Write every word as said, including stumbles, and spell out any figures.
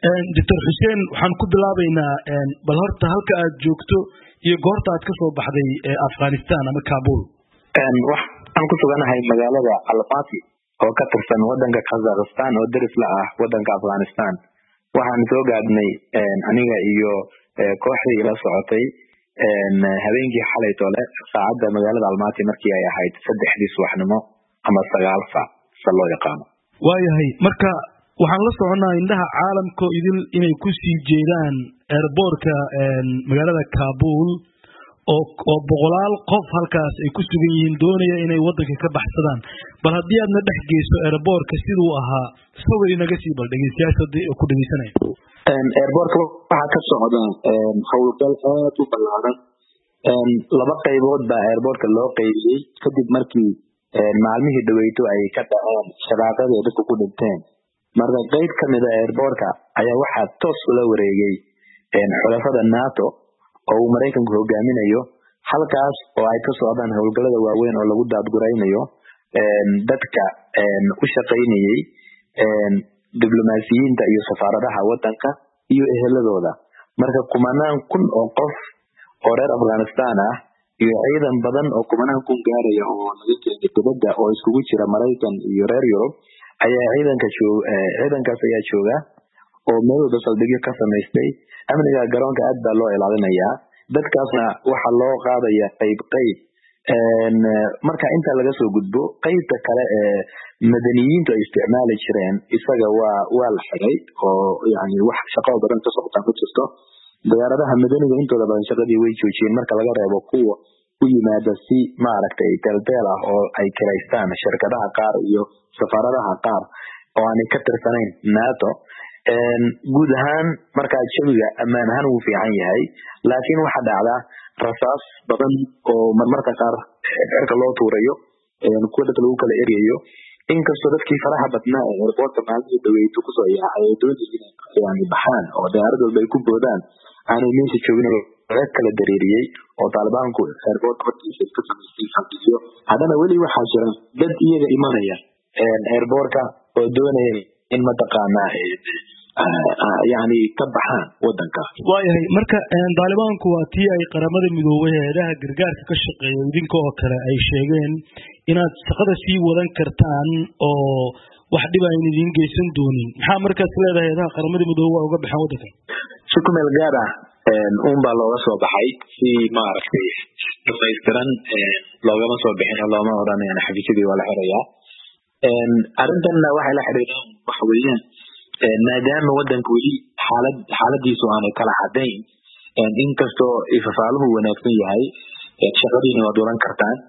doctor Hussein waxaan ku bilaabaynaa bal horta halka aad joogto iyo goorta aad ka soo baxday Afghanistan ama Kabul. waxaan ku suganahay magaalada Almaty oo ka tirsan wadanka Kazakhstan oo daris la ah wadanka Afghanistan. waxaan soo gaadhnay aniga iyo kooxdii ila socotay habeenkii xalay toole saacada magaalada Almaty markii ay ahayd saddexdii subaxnimo ama sagaal saac loo yaqaan. waayahay marka waxaan la soconaa indhaha caalamka idil inay ku sii jeedaan airportka magaalada Kabul oo oo boqolaal qof halkaas ay ku sugan yihiin doonaya inay wadanka ka baxsadaan. bal haddii aadna dhex geyso airportka siduu ahaa sawir inaga sii bal dhageystayaasha ku dhageysanaya. airportka waxa ka socda hawlgal aad u ballaaran. laba qaybood baa airportka loo qaybiyay kadib markii maalmihii dhaweyto ay ka dhaceen shabaaqadii dadku ku dhinteen. marka qayb kamid ah airportka ayaa waxaa toos ula wareegay xulafada NATO oo uu Mareykanku hogaaminayo, halkaas oo ay ka socdaan hawlgallada waaweyn oo lagu daadguraynayo dadka u shaqaynayay diblomaasiyiinta iyo safaaradaha wadanka iyo eheladooda. marka kumanaan kun oo qof oo reer Afghanistan ah iyo ciidan badan oo kumanaan kun gaaraya oo laga keenay dibadda oo isugu jira Mareykan iyo reer Yurub ayaa ciidanka jooga ciidankaas ayaa jooga oo meel walba saldhigyo ka samaystay. amniga garoonka aad baa loo ilaalinayaa. dadkaasna waxa loo qaadaya qayb qayb marka inta laga soo gudbo qaybta kale ee madaniyiintu ay isticmaali jireen isaga waa waa la xiray oo yani wax shaqo badan ka socota ma jirto. diyaaradaha madaniga intooda badan shaqadii way joojiyeen marka laga reebo kuwa ku yimaada si maaragtay dalbeel ah oo ay kireystaan shirkadaha qaar iyo safaaradaha qaar oo aan ka tirsanayn NATO. guud ahaan marka jawiga ammaan ahaan uu fiican yahay, laakiin waxa dhacda rasaas badan oo marmarka qaar cirka loo tuurayo kuwa dadka lagu kala eriyayo. inkastoo dadkii faraha badnaa ee airportka maalmihii dhaweyto kusoo yaacay ay doonayeen yani baxaan oo diyaarad walba ay ku boodaan aanay meesha joogin laga kala dareeriyey oo Taalibaanku airportka hortiisa ka samaystay xaqiiqo. haddana weli waxaa jira dad iyaga imanaya airportka oo doonaya in mataqaanaa yani ka baxaan wadanka. waayahay marka Taalibaanku waa tii ay qaramada midoobay hay'adaha gargaarka ka shaqeeya idinka oo kale ay sheegeen inaad shaqada sii wadan kartaan oo wax dhib ah idin geysan doonin. maxaa markaas leedahay hay'adaha qaramada midoobay uga baxaan wadanka? si ku meel gaar ah uun baa looga soo baxay si maaragtay dhamaystiran loogama soo bixin oo looma oranayaan xafiisyadii waa la xirayaa. arrintanna waxay la xiriiraan waxa weeyaan maadaama wadanku weli xaalad xaaladiisu aanay kala cadayn inkastoo ifafaaluhu wanaagsan yahay shaqadiina waad wadan kartaan